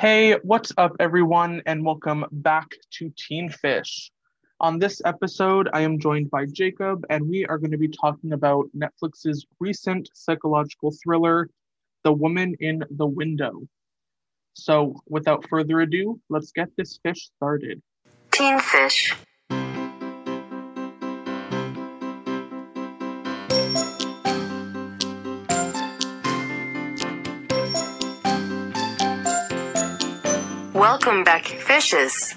Hey, what's up, everyone, and welcome back to Teen Fish. On this episode, I am joined by Jacob, and we are going to be talking about Netflix's recent psychological thriller, The Woman in the Window. So, without further ado, let's get this fish started. Teen Fish. Welcome back, fishes.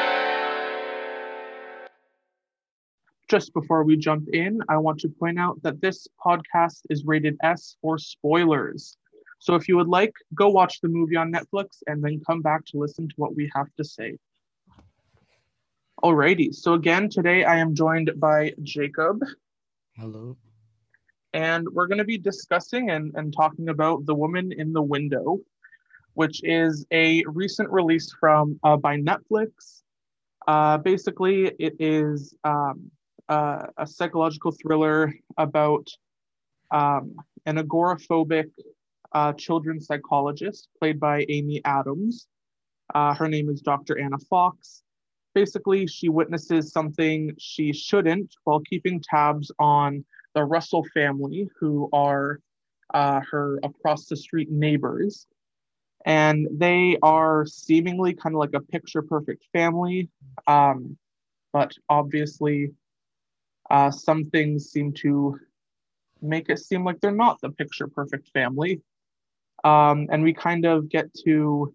Just before we jump in, I want to point out that this podcast is rated S for spoilers. So if you would like, go watch the movie on Netflix and then come back to listen to what we have to say. Alrighty, so again, today I am joined by Jacob. Hello. And we're going to be discussing and talking about The Woman in the Window, which is a recent release from by Netflix. Basically, it is a psychological thriller about an agoraphobic children's psychologist played by Amy Adams. Her name is Dr. Anna Fox. Basically, she witnesses something she shouldn't while keeping tabs on the Russell family, who are her across the street neighbors. And they are seemingly kind of like a picture-perfect family, but obviously some things seem to make it seem like they're not the picture-perfect family. And we kind of get to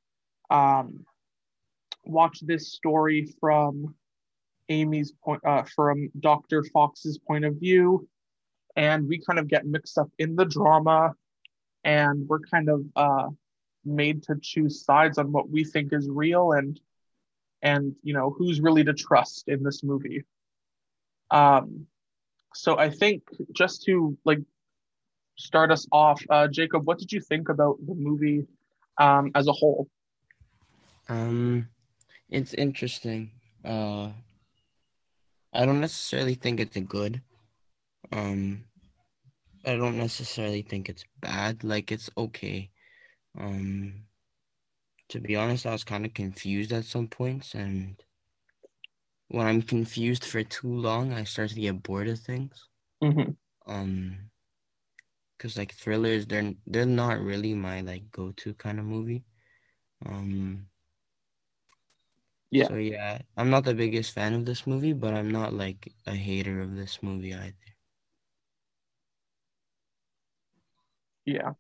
watch this story from Amy's point, from Dr. Fox's point of view, and we kind of get mixed up in the drama, and we're kind of made to choose sides on what we think is real and you know who's really to trust in this movie. So I think just to like start us off, Jacob, what did you think about the movie as a whole? It's interesting. I don't necessarily think it's good. I don't necessarily think it's bad. Like, it's okay. To be honest, I was kind of confused at some points, and when I'm confused for too long, I start to get bored of things. Mm-hmm. Because like thrillers, they're not really my like go-to kind of movie. Yeah. So yeah, I'm not the biggest fan of this movie, but I'm not like a hater of this movie either. Yeah.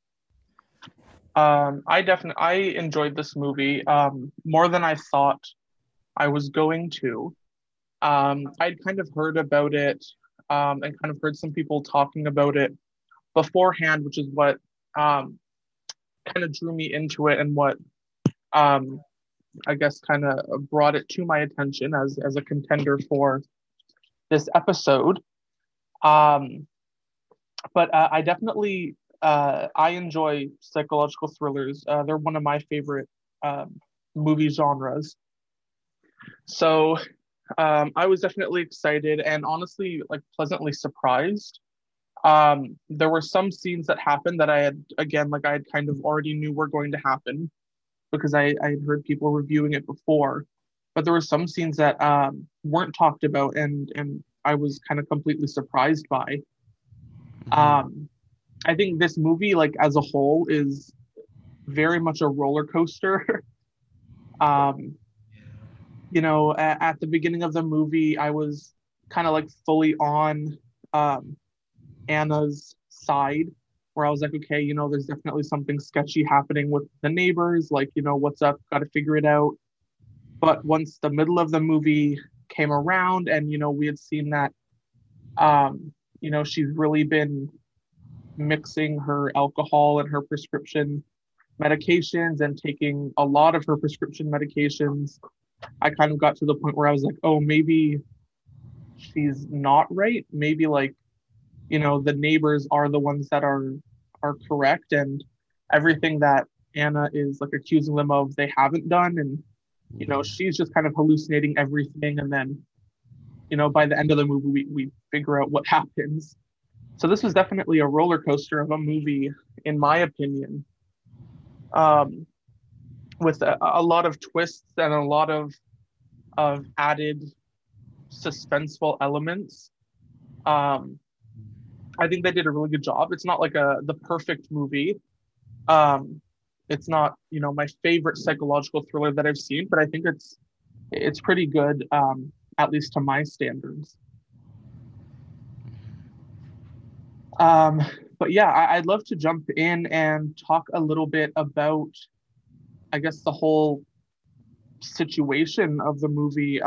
I enjoyed this movie more than I thought I was going to. I'd kind of heard about it and kind of heard some people talking about it beforehand, which is what kind of drew me into it and what I guess kind of brought it to my attention as a contender for this episode. But I definitely I enjoy psychological thrillers. They're one of my favorite movie genres. So I was definitely excited and honestly like pleasantly surprised. There were some scenes that happened that I had kind of already knew were going to happen because I had heard people reviewing it before. But there were some scenes that weren't talked about and I was kind of completely surprised by. I think this movie, like as a whole, is very much a roller coaster. You know, at the beginning of the movie, I was kind of like fully on Anna's side, where I was like, okay, you know, there's definitely something sketchy happening with the neighbors. Like, you know, what's up? Got to figure it out. But once the middle of the movie came around, and you know, we had seen that, you know, she's really been mixing her alcohol and her prescription medications and taking a lot of her prescription medications. I kind of got to the point where I was like, oh, maybe she's not right. Maybe like, you know, the neighbors are the ones that are correct and everything that Anna is like accusing them of, they haven't done. And, you know, she's just kind of hallucinating everything. And then, you know, by the end of the movie, we figure out what happens. So this was definitely a roller coaster of a movie, in my opinion. with a lot of twists and a lot of added suspenseful elements. Um, I think they did a really good job. It's not like the perfect movie. Um, it's not, my favorite psychological thriller that I've seen, but I think it's pretty good, at least to my standards. Um, but yeah, I'd love to jump in and talk a little bit about, I guess, the whole situation of the movie,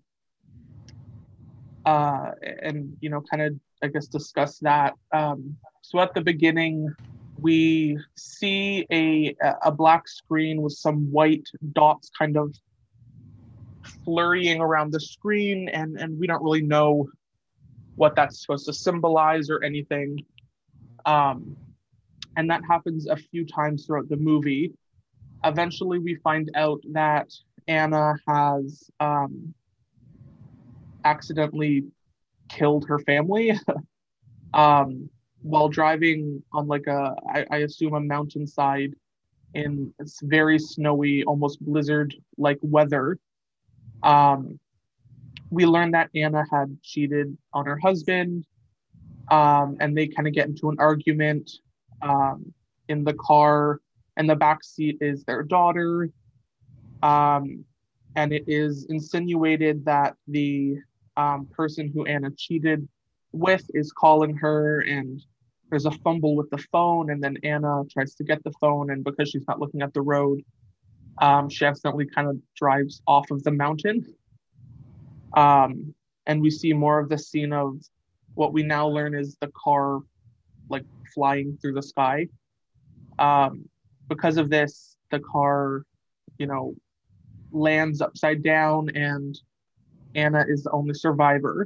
and kind of, I guess, discuss that. So at the beginning, we see a black screen with some white dots kind of flurrying around the screen, and we don't really know what that's supposed to symbolize or anything. And that happens a few times throughout the movie. Eventually, we find out that Anna has accidentally killed her family while driving on I assume a mountainside in very snowy, almost blizzard-like weather. We learn that Anna had cheated on her husband, and they kind of get into an argument in the car, and the back seat is their daughter. And it is insinuated that the person who Anna cheated with is calling her, and there's a fumble with the phone, and then Anna tries to get the phone, and because she's not looking at the road, she accidentally kind of drives off of the mountain. And we see more of the scene of what we now learn is the car like flying through the sky. Because of this, the car, lands upside down, and Anna is the only survivor.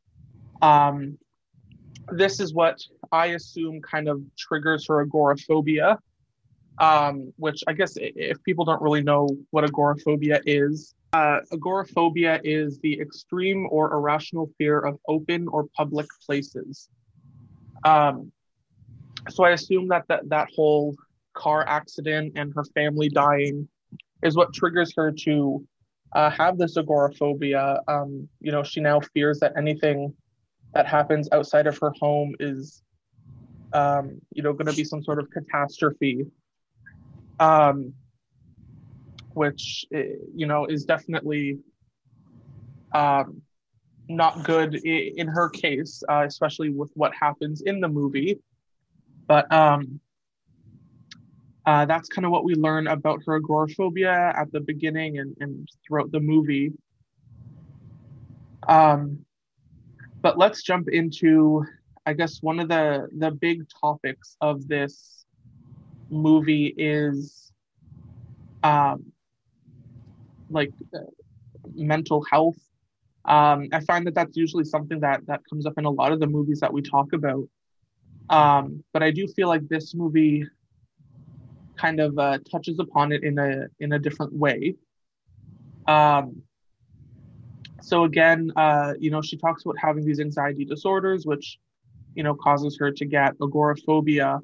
This is what I assume kind of triggers her agoraphobia, which I guess if people don't really know what agoraphobia is, agoraphobia is the extreme or irrational fear of open or public places. So I assume that whole car accident and her family dying is what triggers her to have this agoraphobia. She now fears that anything that happens outside of her home is, going to be some sort of catastrophe, which, is definitely not good in her case, especially with what happens in the movie. But that's kind of what we learn about her agoraphobia at the beginning and throughout the movie. But let's jump into, I guess, one of the big topics of this movie is mental health. I find that that's usually something that comes up in a lot of the movies that we talk about. But I do feel like this movie kind of touches upon it in a different way. So again, she talks about having these anxiety disorders, which, causes her to get agoraphobia.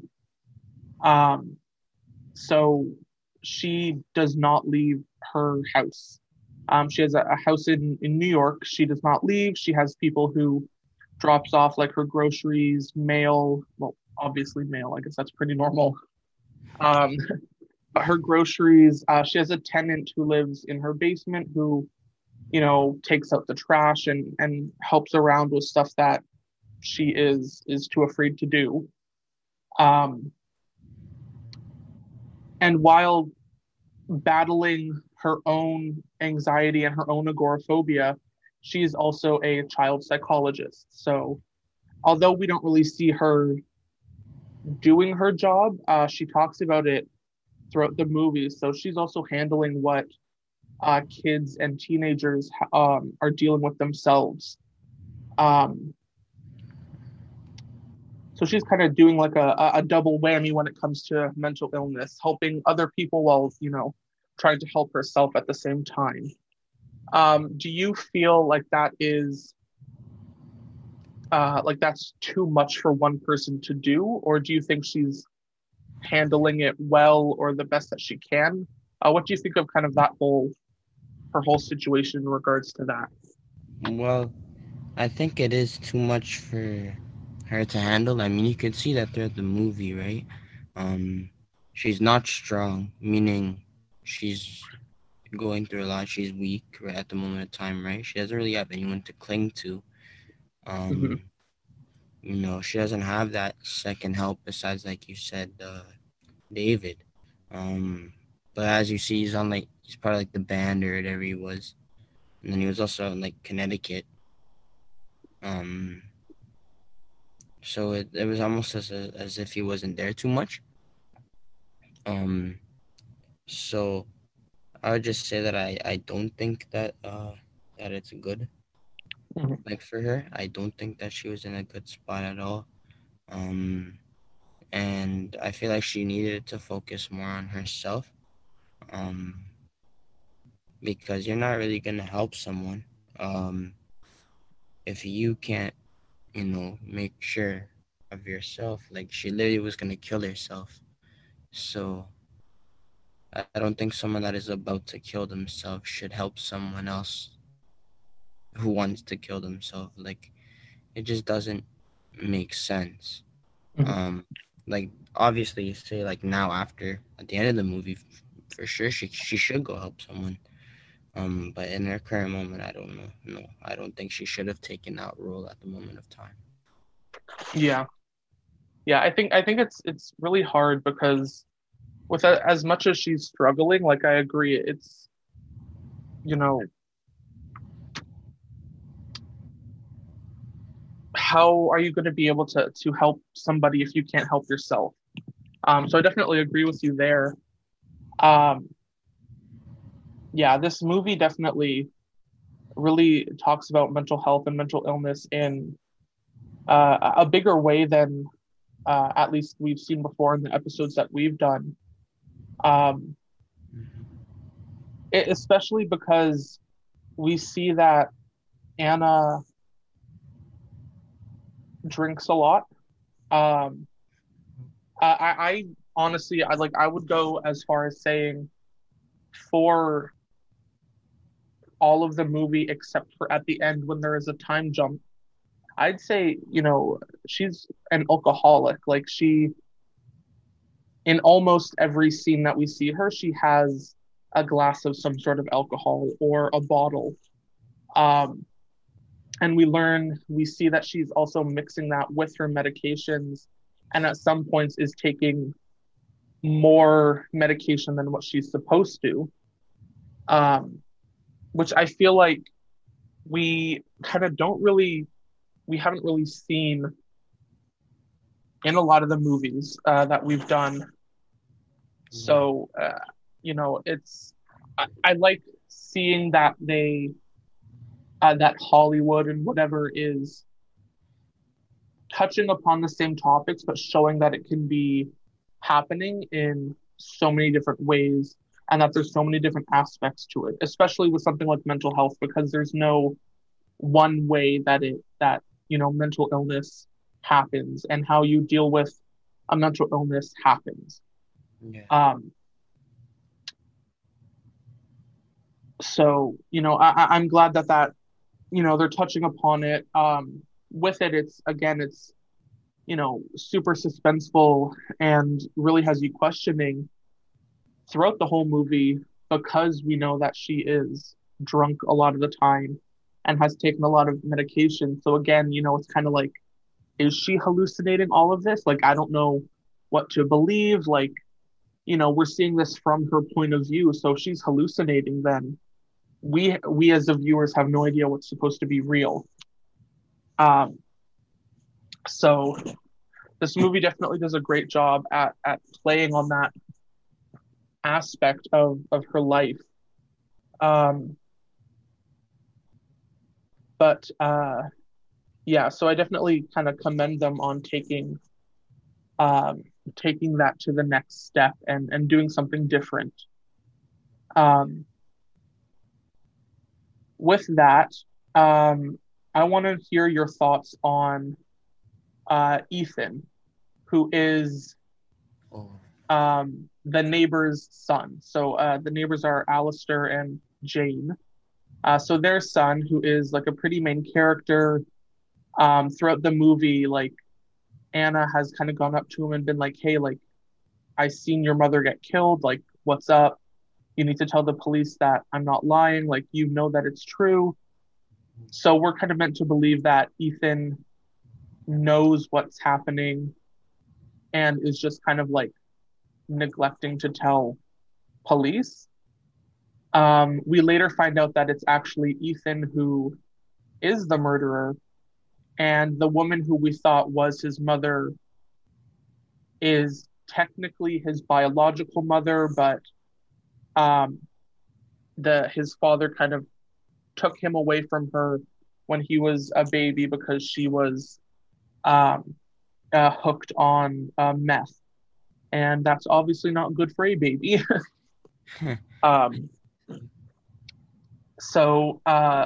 So she does not leave her house. She has a house in New York. She does not leave. She has people who drops off like her groceries, mail. Well, obviously mail. I guess that's pretty normal. Her groceries. She has a tenant who lives in her basement who, takes out the trash and helps around with stuff that she is too afraid to do. And while battling her own anxiety and her own agoraphobia, she's also a child psychologist. So although we don't really see her doing her job, she talks about it throughout the movie. So she's also handling what kids and teenagers are dealing with themselves. So she's kind of doing like a double whammy when it comes to mental illness, helping other people while, trying to help herself at the same time. Do you feel like that is that's too much for one person to do, or do you think she's handling it well or the best that she can? What do you think of kind of her whole situation in regards to that? Well, I think it is too much for her to handle. I mean, you could see that throughout the movie, right? Um, she's not strong, meaning she's going through a lot. She's weak right at the moment of time, right? She doesn't really have anyone to cling to. Hmm. Um, she doesn't have that second help besides, like you said, David. Um, but as you see, he's part of like the band or whatever he was, and then he was also in like Connecticut. Um, so it was almost as if he wasn't there too much. Um, so I would just say that I don't think that it's good. Hmm. Like for her, I don't think that she was in a good spot at all. Um, and I feel like she needed to focus more on herself. Um, because you're not really gonna help someone. Um, if you can't, make sure of yourself. Like she literally was gonna kill herself. So I don't think someone that is about to kill themselves should help someone else who wants to kill themselves. Like it just doesn't make sense. Hmm. Um, like obviously, you say like now after at the end of the movie, for sure she should go help someone. But in her current moment, I don't know. No, I don't think she should have taken that role at the moment of time. Yeah, yeah. I think it's really hard because as much as she's struggling, like I agree, it's you know how are you going to be able to help somebody if you can't help yourself? So I definitely agree with you there. Um, yeah, this movie definitely really talks about mental health and mental illness in a bigger way than at least we've seen before in the episodes that we've done. Um, Especially because we see that Anna drinks a lot. Um, I honestly, I would go as far as saying for all of the movie except for at the end when there is a time jump, I'd say, she's an alcoholic. Like in almost every scene that we see her, she has a glass of some sort of alcohol or a bottle. Um, and we see that she's also mixing that with her medications, and at some points is taking more medication than what she's supposed to. Um, which I feel like we kind of don't really, we haven't really seen in a lot of the movies that we've done. Yeah. So, I like seeing that that Hollywood and whatever is touching upon the same topics, but showing that it can be happening in so many different ways and that there's so many different aspects to it, especially with something like mental health, because there's no one way that mental illness happens and how you deal with a mental illness happens. Yeah. Um, I'm glad that they're touching upon it. With it, it's super suspenseful and really has you questioning throughout the whole movie because we know that she is drunk a lot of the time and has taken a lot of medication. So again, it's kind of like, is she hallucinating all of this? Like, I don't know what to believe. Like, we're seeing this from her point of view. So if she's hallucinating, then we as the viewers have no idea what's supposed to be real. Um, so this movie definitely does a great job at playing on that aspect of her life. Um, but yeah, so I definitely kind of commend them on um, taking that to the next step and doing something different. Um, with that, um, I want to hear your thoughts on Ethan, who is Oh. the neighbor's son. So the neighbors are Alistair and Jane. So their son, who is like a pretty main character, throughout the movie, like Anna has kind of gone up to him and been like, "Hey, like I seen your mother get killed. Like, what's up? You need to tell the police that I'm not lying. Like, you know that it's true." So we're kind of meant to believe that Ethan knows what's happening and is just kind of like neglecting to tell police. We later find out that it's actually Ethan who is the murderer, and the woman who we thought was his mother is technically his biological mother, but his father kind of took him away from her when he was a baby because she was hooked on meth, and that's obviously not good for a baby. So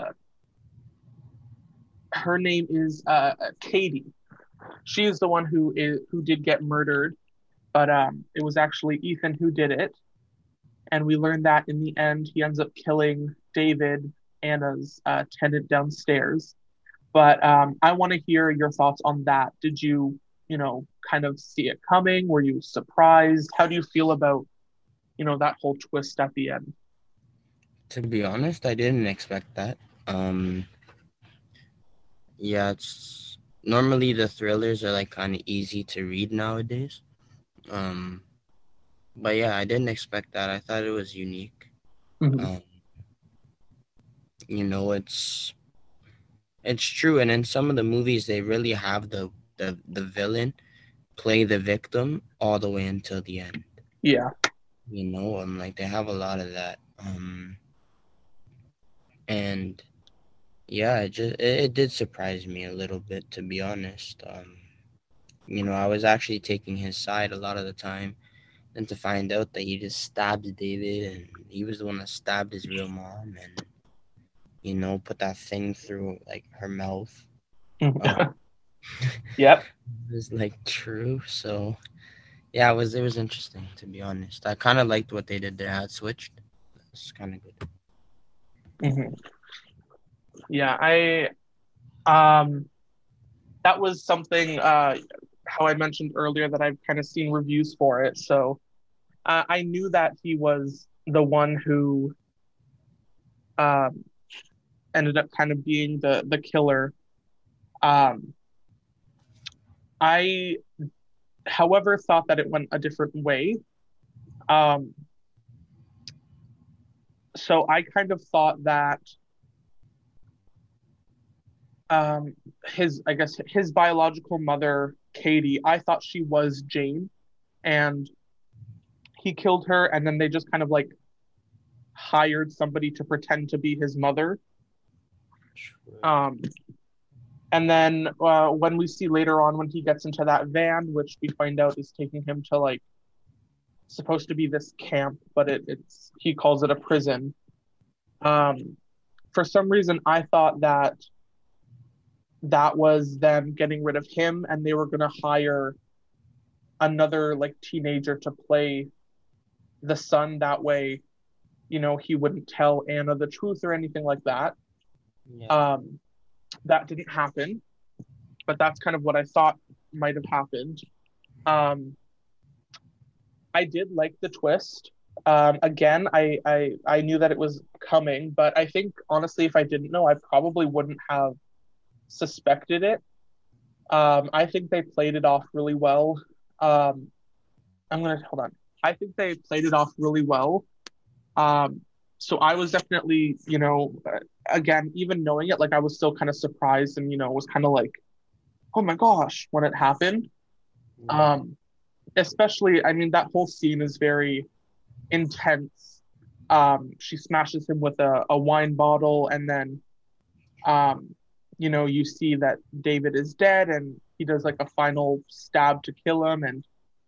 her name is Katie. She is the one who did get murdered, but it was actually Ethan who did it. And we learned that in the end, he ends up killing David, Anna's tenant downstairs. But I want to hear your thoughts on that. Did you, kind of see it coming? Were you surprised? How do you feel about, that whole twist at the end? To be honest, I didn't expect that. Yeah, it's normally the thrillers are like kind of easy to read nowadays. But yeah, I didn't expect that. I thought it was unique. Mm-hmm. It's true, and in some of the movies they really have the villain play the victim all the way until the end. Yeah. Like they have a lot of that. And yeah, it did surprise me a little bit, to be honest. I was actually taking his side a lot of the time, and to find out that he just stabbed David, and he was the one that stabbed his real mom, and put that thing through like her mouth. Yep. It was like true. So yeah, it was interesting, to be honest. I kind of liked what they did there. How it switched. It's kind of good. Mm-hmm. Yeah, that was something, how I mentioned earlier, that I've kind of seen reviews for it. So I knew that he was the one who ended up kind of being the killer. I, however, thought that it went a different way. So I kind of thought that his biological mother, Katie, I thought she was Jane, and he killed her, and then they just kind of like hired somebody to pretend to be his mother. And then when we see later on, when he gets into that van, which we find out is taking him to like supposed to be this camp, but he calls it a prison. For some reason, I thought that was them getting rid of him, and they were going to hire another like teenager to play the son. That way, he wouldn't tell Anna the truth or anything like that. Yeah. That didn't happen, but that's kind of what I thought might have happened. I did like the twist. Again, I knew that it was coming, but I think honestly, if I didn't know, I probably wouldn't have suspected it. I think they played it off really well. Hold on. I think they played it off really well. So I was definitely, again, even knowing it, like I was still kind of surprised and, was kind of like, oh my gosh, when it happened. Especially, I mean, that whole scene is very intense. She smashes him with a wine bottle, and then, you see that David is dead, and he does like a final stab to kill him, and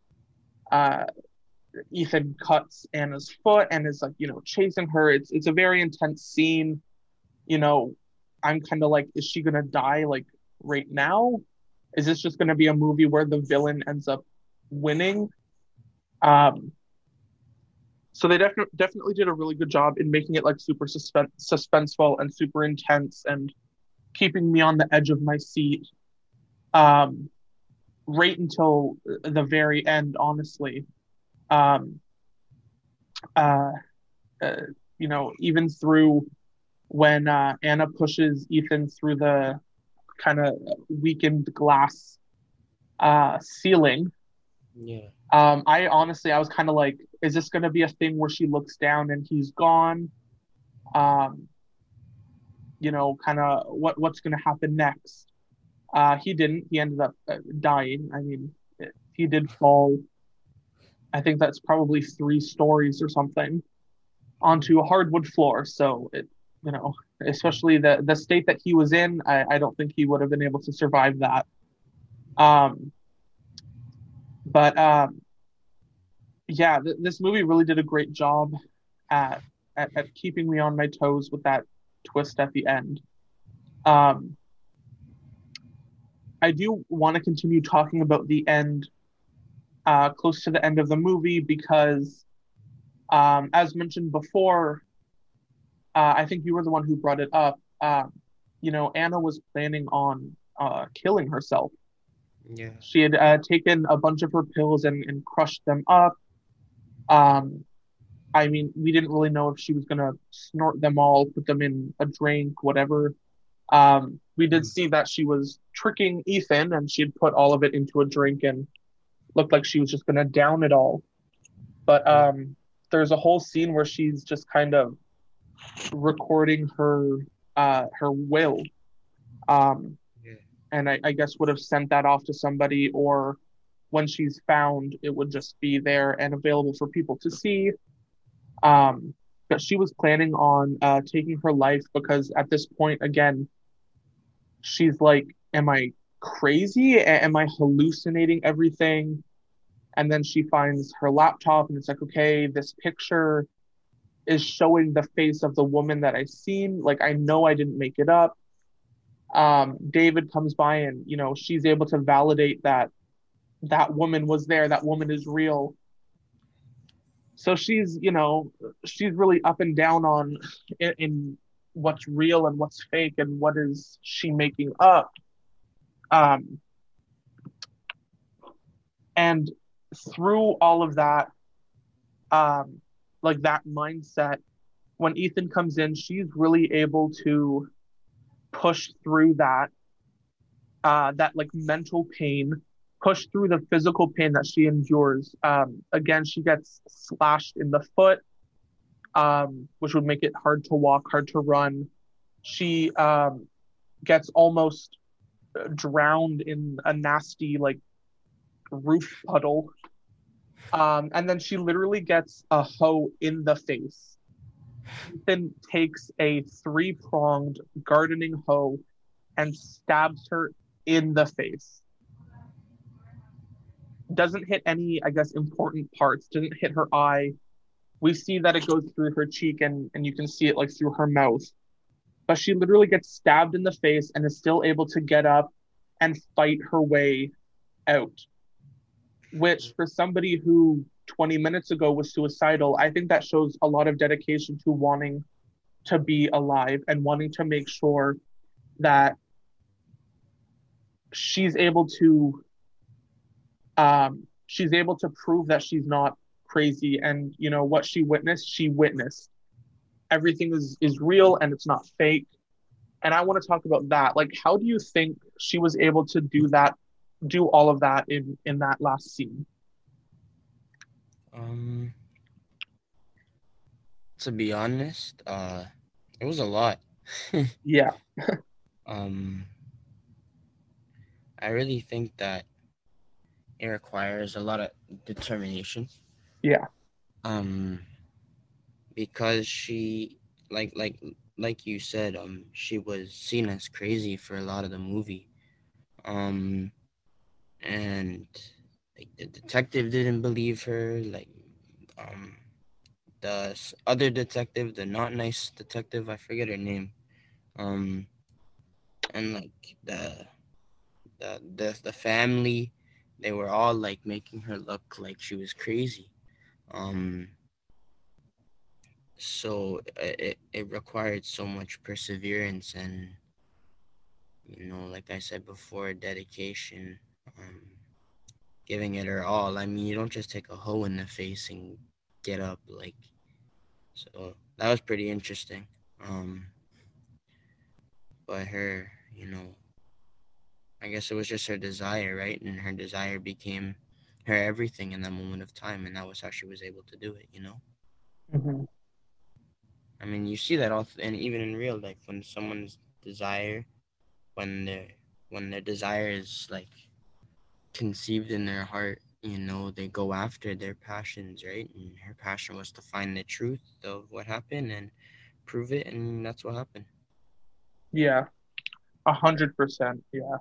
Ethan cuts Anna's foot and is like, chasing her. It's a very intense scene. I'm kind of like, is she gonna die like right now? Is this just gonna be a movie where the villain ends up winning? Um, so they definitely did a really good job in making it like super suspenseful and super intense and keeping me on the edge of my seat um, right until the very end, honestly. Um, uh, uh, even through when Anna pushes Ethan through the kind of weakened glass ceiling. Yeah. I was kind of like, is this going to be a thing where she looks down and he's gone? Um, kind of what's going to happen next? He didn't. He ended up dying. I mean, he did fall. I think that's probably 3 stories or something onto a hardwood floor. So you know, especially the state that he was in, I don't think he would have been able to survive that. Um, but yeah, this movie really did a great job at, at keeping me on my toes with that twist at the end. Um, I do want to continue talking about the end, close to the end of the movie, because, as mentioned before, I think you were the one who brought it up. Anna was planning on killing herself. Yeah. She had taken a bunch of her pills and crushed them up. Um, I mean, we didn't really know if she was going to snort them all, put them in a drink, whatever. We did see that she was tricking Ethan and she had put all of it into a drink and looked like she was just going to down it all. But Yeah. there's a whole scene where she's just kind of recording her will. Um, Yeah. and I guess would have sent that off to somebody, or when she's found, it would just be there and available for people to see. Um, but she was planning on taking her life because at this point, again, she's like, "Am I crazy? Am I hallucinating everything?" And then she finds her laptop and it's like, okay, this picture is showing the face of the woman that I seen. Like, I know I didn't make it up. David comes by and, she's able to validate that that woman was there, that woman is real. So she's really up and down on in what's real and what's fake and what is she making up. Um, and through all of that, um, like that mindset, when Ethan comes in, she's really able to push through that like mental pain, push through the physical pain that she endures. Again, she gets slashed in the foot, which would make it hard to walk, hard to run. She gets almost drowned in a nasty like roof puddle. And then she literally gets a hoe in the face. Ethan takes a 3-pronged gardening hoe and stabs her in the face. Doesn't hit any, I guess, important parts, doesn't hit her eye. We see that it goes through her cheek and you can see it like through her mouth. But she literally gets stabbed in the face and is still able to get up and fight her way out. Which for somebody who 20 minutes ago was suicidal, I think that shows a lot of dedication to wanting to be alive and wanting to make sure that she's able to prove that she's not crazy, and what she witnessed everything is real and it's not fake. And I want to talk about that. Like, how do you think she was able to do all of that in that last scene? Um, to be honest, it was a lot. Yeah. um, I really think that it requires a lot of determination. Yeah. Um, because she, like like you said, she was seen as crazy for a lot of the movie. Um, and like the detective didn't believe her. Like, um, the other detective, the not nice detective, I forget her name. Um, and like the family, they were all like making her look like she was crazy. So it required so much perseverance and, like I said before, dedication, giving it her all. I mean, you don't just take a hoe in the face and get up, like. So that was pretty interesting. But her, I guess it was just her desire, right? And her desire became her everything in that moment of time, and that was how she was able to do it. Mm-hmm. I mean, you see that and even in real life, when someone's desire, when their desire is like conceived in their heart, they go after their passions, right? And her passion was to find the truth of what happened and prove it, and that's what happened. Yeah, 100%. Yeah,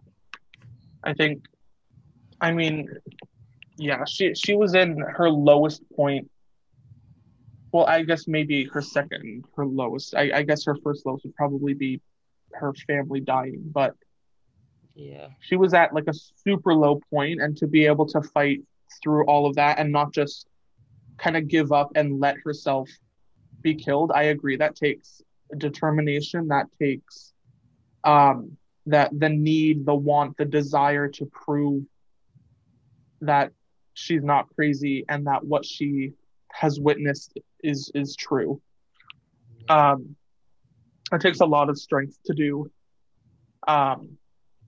I mean, yeah, she was in her lowest point. Well, I guess maybe her lowest. I guess her first lowest would probably be her family dying, but yeah, she was at like a super low point, and to be able to fight through all of that and not just kind of give up and let herself be killed. I agree. That takes determination. That takes that the need, the want, the desire to prove that she's not crazy and that what she has witnessed is true. It takes a lot of strength to do. Um,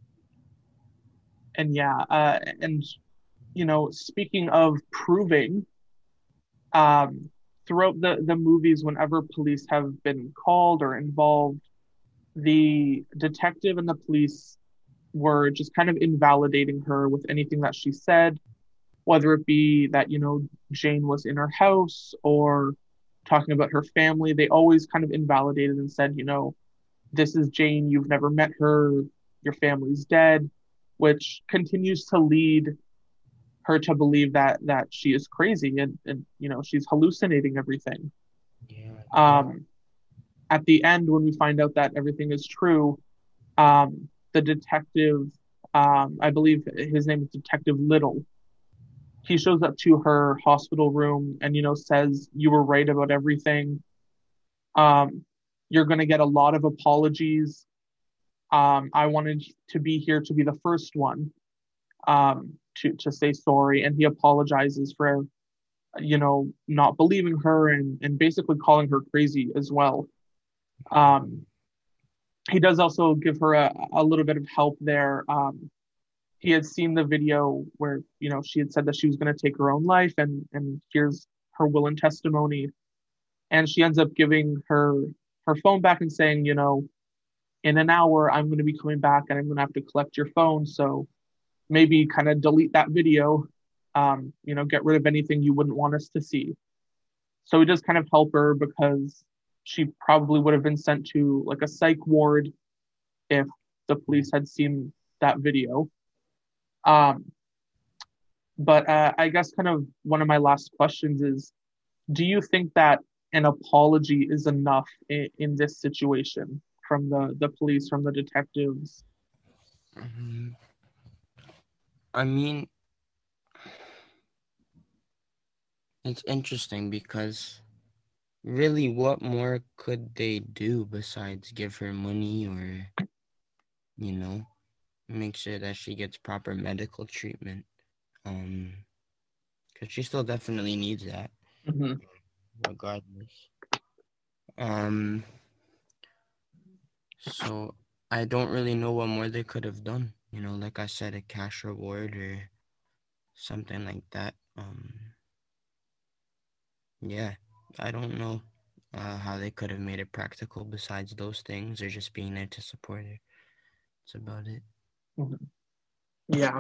and yeah, and speaking of proving, throughout the movies, whenever police have been called or involved, the detective and the police were just kind of invalidating her with anything that she said, whether it be that, Jane was in her house or talking about her family. They always kind of invalidated and said, this is Jane, you've never met her, your family's dead, which continues to lead her to believe that she is crazy and she's hallucinating everything. Yeah. At the end, when we find out that everything is true, the detective, I believe his name is Detective Little, he shows up to her hospital room and says, you were right about everything. You're going to get a lot of apologies. I wanted to be here to be the first one to say sorry, and he apologizes for not believing her and basically calling her crazy as well. He does also give her a little bit of help there. He had seen the video where she had said that she was going to take her own life, and here's her will and testimony, and she ends up giving her phone back and saying, in an hour I'm going to be coming back and I'm going to have to collect your phone, so maybe kind of delete that video, get rid of anything you wouldn't want us to see. So he does kind of help her because she probably would have been sent to like a psych ward if the police had seen that video. But I guess kind of one of my last questions is, do you think that an apology is enough in this situation from the police, from the detectives? I mean, it's interesting because really, what more could they do besides give her money or, make sure that she gets proper medical treatment? Because she still definitely needs that, Mm-hmm. regardless. So I don't really know what more they could have done. Like I said, a cash reward or something like that. Yeah, I don't know how they could have made it practical besides those things or just being there to support her. That's about it. Mm-hmm. Yeah.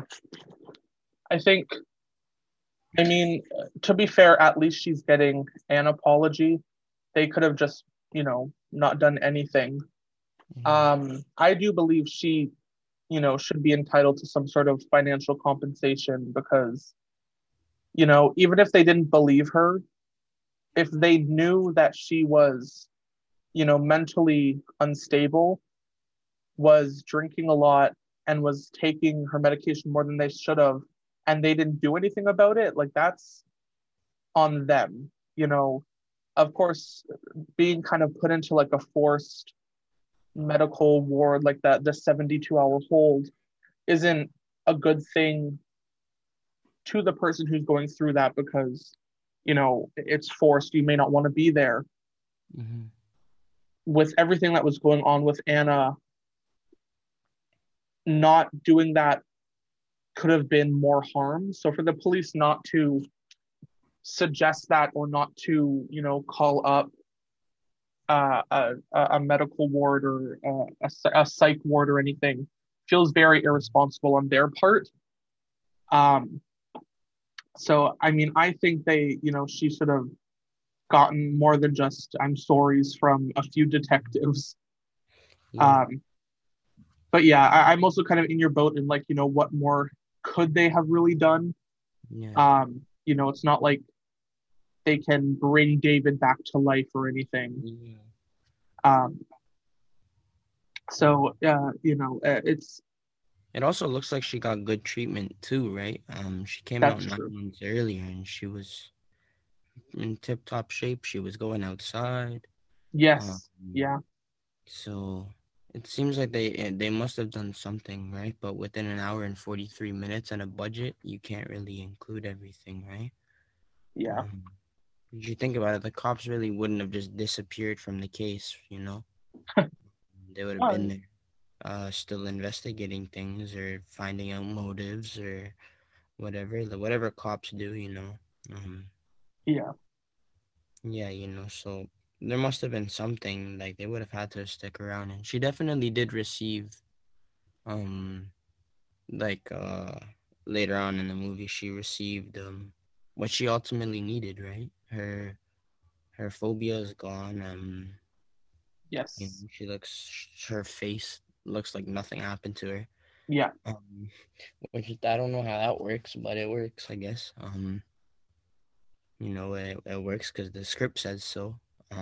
I mean, to be fair, at least she's getting an apology. They could have just, not done anything. I do believe she, should be entitled to some sort of financial compensation because, even if they didn't believe her, if they knew that she was, mentally unstable, was drinking a lot, and was taking her medication more than they should have, and they didn't do anything about it, like that's on them, you know. Of course, being kind of put into like a forced medical ward like that, the 72-hour hold isn't a good thing to the person who's going through that because, you know, it's forced. You may not want to be there. Mm-hmm. With everything that was going on with Anna, not doing that could have been more harm. So for the police not to suggest that or not to, you know, call up a medical ward or a psych ward or anything feels very irresponsible on their part. Um, so, I mean, I think they, you know, she should have gotten more than just I'm sorry's from a few detectives. Yeah. But yeah, I'm also kind of in your boat and like, you know, what more could they have really done? Yeah. You know, it's not like they can bring David back to life or anything. Yeah. Um, so, you know, It also looks like she got good treatment too, right? She came out that's 9 true. months earlier and she was in tip-top shape. She was going outside. Um, Yes. Yeah. so it seems like they must have done something, right? But within an hour and 43 minutes and a budget, you can't really include everything, right? Yeah. Um, if you think about it, the cops really wouldn't have just disappeared from the case, you know? They would have been Oh, there, still investigating things or finding out motives or whatever cops do, you know. yeah. Yeah, you know, so there must have been something like they would have had to stick around, and she definitely did receive, um, like later on in the movie, she received what she ultimately needed, right? Her phobia is gone. You Yes. know, her face looks like nothing happened to her. Yeah. Um, which I don't know how that works, but it works, I guess. You know, it works because the script says so.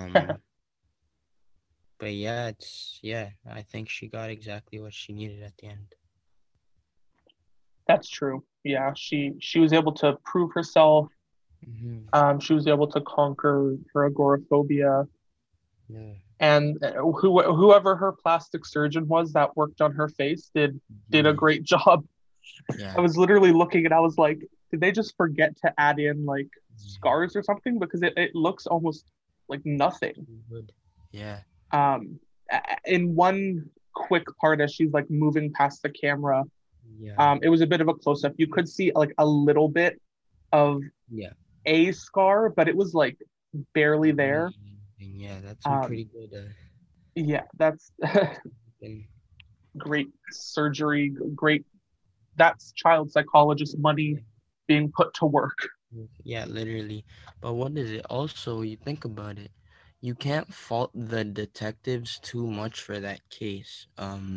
But yeah, I think she got exactly what she needed at the end. That's true. Yeah. She was able to prove herself. Mm-hmm. She was able to conquer her agoraphobia. Yeah. And whoever her plastic surgeon was that worked on her face did a Mm-hmm. great job. I Yeah. was literally looking and I was like, did they just forget to add in like scars or something? Because it looks almost like nothing. Good. Yeah. Um, in one quick part as she's like moving past the camera, Yeah. it was a bit of a close up. You could see like a little bit of Yeah. a scar, but it was like barely there. And yeah, that's some Um, pretty good. yeah, that's Thing. great surgery, great. That's child psychologist money being put to work. Yeah, literally. But what is it? Also, you think about it, you can't fault the detectives too much for that case.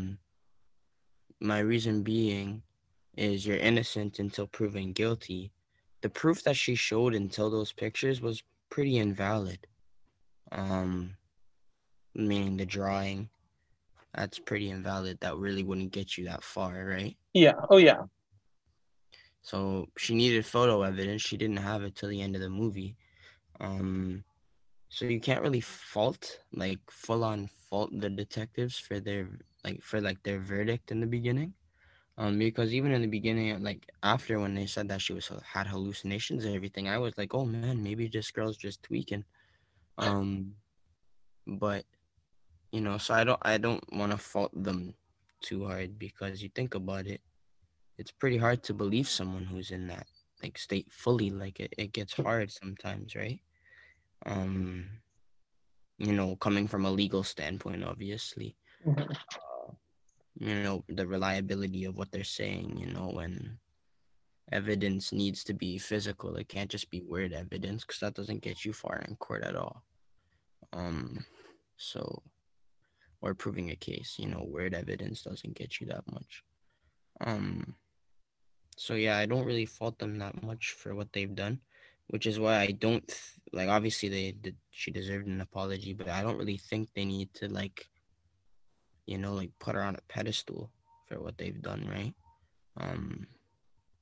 My reason being is you're innocent until proven guilty. The proof that she showed until those pictures was pretty invalid. Um, Meaning the drawing, that's pretty invalid. That really wouldn't get you that far, right? Yeah. Oh yeah. So she needed photo evidence. She didn't have it till the end of the movie. Um, so you can't really fault, like full on fault the detectives for their verdict in the beginning. Because even in the beginning, like after when they said that she had hallucinations and everything, I was like, oh man, maybe this girl's just tweaking. Um, but you know, so I don't want to fault them too hard because you think about it, it's pretty hard to believe someone who's in that like state fully. Like it gets hard sometimes, right? Um, you know, coming from a legal standpoint, obviously, Mhm. you know, the reliability of what they're saying, you know, when evidence needs to be physical, it can't just be word evidence because that doesn't get you far in court at all. Um, so, or proving a case, you know, word evidence doesn't get you that much. Um, so yeah, I don't really fault them that much for what they've done, which is why I don't like. Obviously, she deserved an apology, but I don't really think they need to like, you know, like put her on a pedestal for what they've done, right? Um,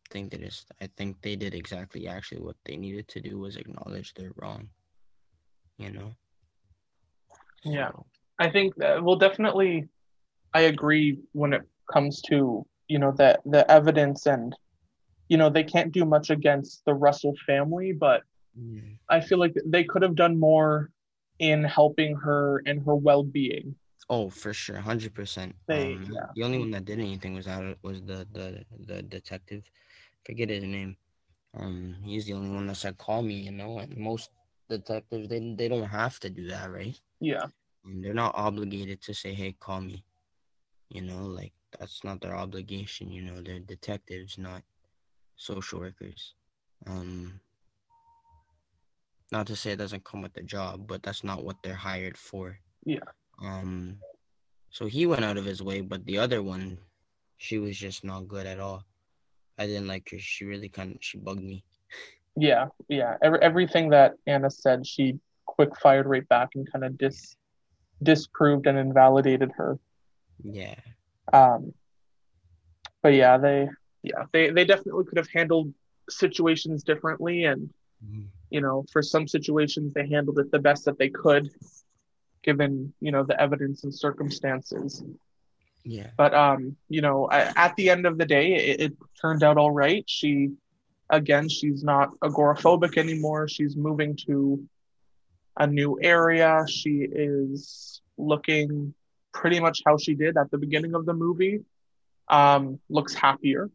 I think they did exactly actually what they needed to do was acknowledge they're wrong, you know? Yeah. So, I think well, definitely, I agree when it comes to, the evidence, and, they can't do much against the Russell family, but yeah. I feel like they could have done more in helping her and her well-being. Oh, for sure, 100%. Yeah, The only one that did anything was the detective. Forget his name. He's the only one that said call me, and most detectives they don't have to do that, right? yeah, They're not obligated to say, hey, call me. Like that's not their obligation. They're detectives, not social workers. Um, Not to say it doesn't come with the job, but that's not what they're hired for. yeah, Um, so he went out of his way, but the other one, she was just not good at all. I didn't like her. She really she bugged me. yeah. Everything that Anna said, she quick fired right back and kind of disproved and invalidated her. Yeah. Um, but they definitely could have handled situations differently, and Mhm. for some situations they handled it the best that they could, given the evidence and circumstances. Yeah. But at the end of the day, it turned out all right. She's not agoraphobic anymore. She's moving to a new area. She is looking pretty much how she did at the beginning of the movie. Looks happier.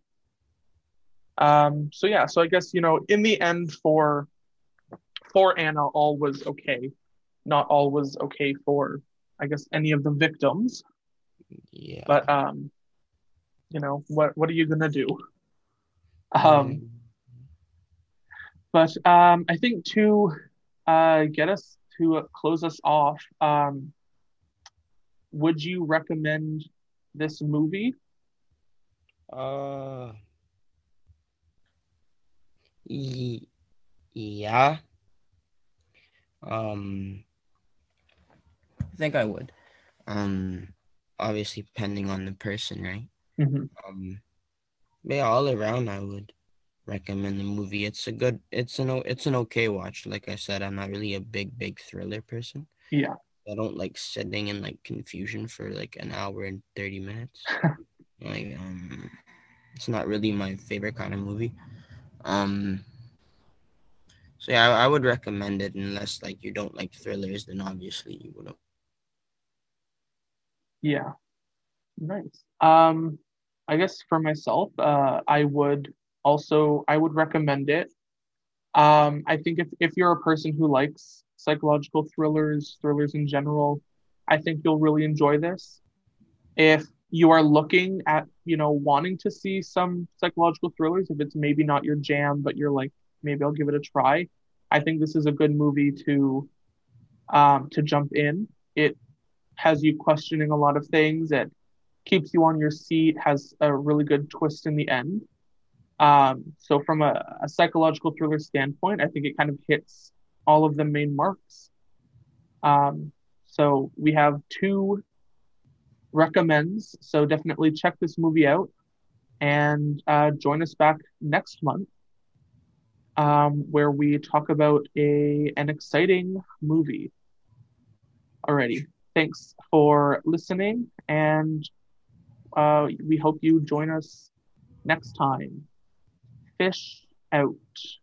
So yeah, so I guess in the end, for Anna, all was okay. Not all was okay for, I guess, any of the victims. Yeah. But what are you gonna do? Um, Um. but I think to get us to close us off, would you recommend this movie? Uh. Yeah. Um. I think I would. Um. Obviously, depending on the person, right? Hmm. Um. But yeah, all around, I would recommend the movie. It's an okay watch. Like I said, I'm not really a big thriller person. Yeah, I don't like sitting in like confusion for like an hour and 30 minutes. Like it's not really my favorite kind of movie. Um so yeah, I would recommend it unless like you don't like thrillers, then obviously you wouldn't. yeah, nice. I guess for myself, I would recommend it. I think if you're a person who likes psychological thrillers in general, I think you'll really enjoy this. If you are looking at, wanting to see some psychological thrillers, if it's maybe not your jam, but you're like, maybe I'll give it a try, I think this is a good movie to jump in. It has you questioning a lot of things. It keeps you on your seat, has a really good twist in the end. So from a psychological thriller standpoint, I think it kind of hits all of the main marks. Um, so we have two recommends. So definitely check this movie out, and join us back next month, where we talk about an exciting movie. Alrighty. Thanks for listening, and we hope you join us next time. Fish out.